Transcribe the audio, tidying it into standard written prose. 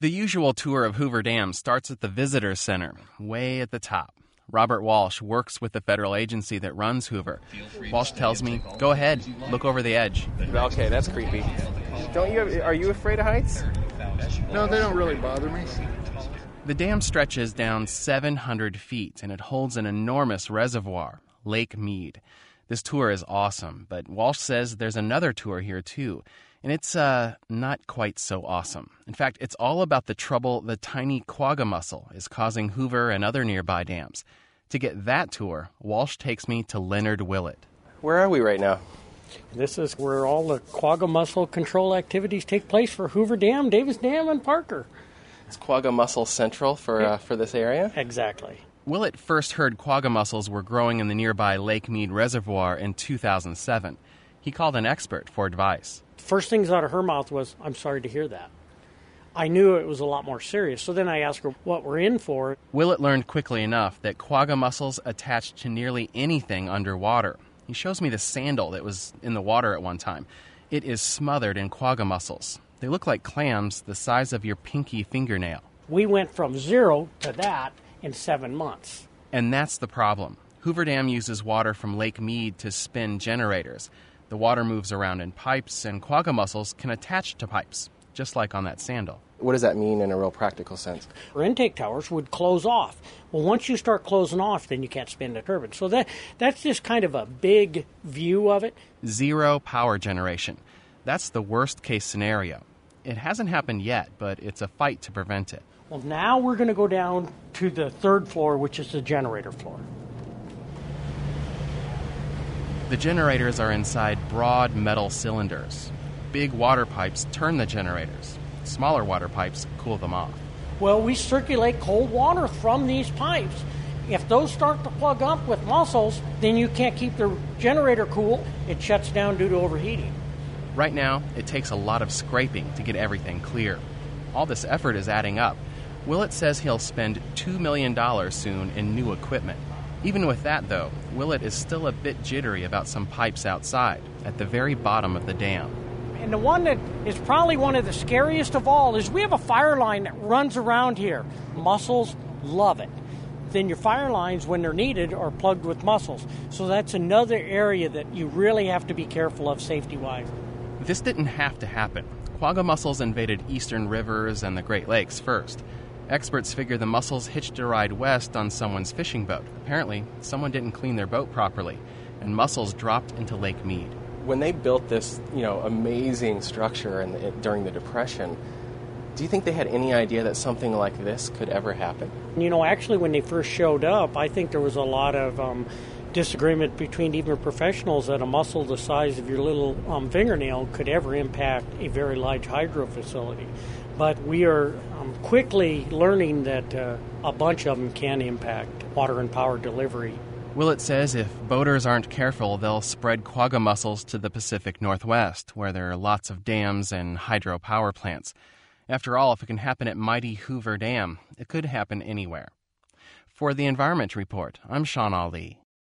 The usual tour of Hoover Dam starts at the Visitor Center, way at the top. Robert Walsh works with the federal agency that runs Hoover. Walsh tells me, go ahead, look over the edge. Okay, that's creepy. Are you afraid of heights? No, they don't really bother me. The dam stretches down 700 feet, and it holds an enormous reservoir, Lake Mead. This tour is awesome, but Walsh says there's another tour here too, and it's not quite so awesome. In fact, it's all about the trouble the tiny quagga mussel is causing Hoover and other nearby dams. To get that tour, Walsh takes me to Leonard Willett. Where are we right now? This is where all the quagga mussel control activities take place for Hoover Dam, Davis Dam, and Parker. It's Quagga Mussel Central for this area? Exactly. Willett first heard quagga mussels were growing in the nearby Lake Mead Reservoir in 2007. He called an expert for advice. First things out of her mouth was, I'm sorry to hear that. I knew it was a lot more serious, so then I asked her what we're in for. Willett learned quickly enough that quagga mussels attach to nearly anything underwater. He shows me the sandal that was in the water at one time. It is smothered in quagga mussels. They look like clams the size of your pinky fingernail. We went from 0 to that in 7 months. And that's the problem. Hoover Dam uses water from Lake Mead to spin generators. The water moves around in pipes, and quagga mussels can attach to pipes, just like on that sandal. What does that mean in a real practical sense? Our intake towers would close off. Well, once you start closing off, then you can't spin the turbine. So that's just kind of a big view of it. Zero power generation. That's the worst case scenario. It hasn't happened yet, but it's a fight to prevent it. Well, now we're going to go down to the 3rd floor, which is the generator floor. The generators are inside broad metal cylinders. Big water pipes turn the generators. Smaller water pipes cool them off. Well, we circulate cold water from these pipes. If those start to plug up with mussels, then you can't keep the generator cool. It shuts down due to overheating. Right now, it takes a lot of scraping to get everything clear. All this effort is adding up. Willett says he'll spend $2 million soon in new equipment. Even with that, though, Willett is still a bit jittery about some pipes outside, at the very bottom of the dam. And the one that is probably one of the scariest of all is we have a fire line that runs around here. Mussels love it. Then your fire lines, when they're needed, are plugged with mussels. So that's another area that you really have to be careful of safety-wise. This didn't have to happen. Quagga mussels invaded eastern rivers and the Great Lakes first. Experts figure the mussels hitched a ride west on someone's fishing boat. Apparently, someone didn't clean their boat properly, and mussels dropped into Lake Mead. When they built this, amazing structure during the Depression, do you think they had any idea that something like this could ever happen? Actually, when they first showed up, I think there was a lot of disagreement between even professionals that a mussel the size of your little fingernail could ever impact a very large hydro facility. But we are quickly learning that a bunch of them can impact water and power delivery. Willett says if boaters aren't careful, they'll spread quagga mussels to the Pacific Northwest, where there are lots of dams and hydropower plants. After all, if it can happen at mighty Hoover Dam, it could happen anywhere. For the Environment Report, I'm Sean Ali.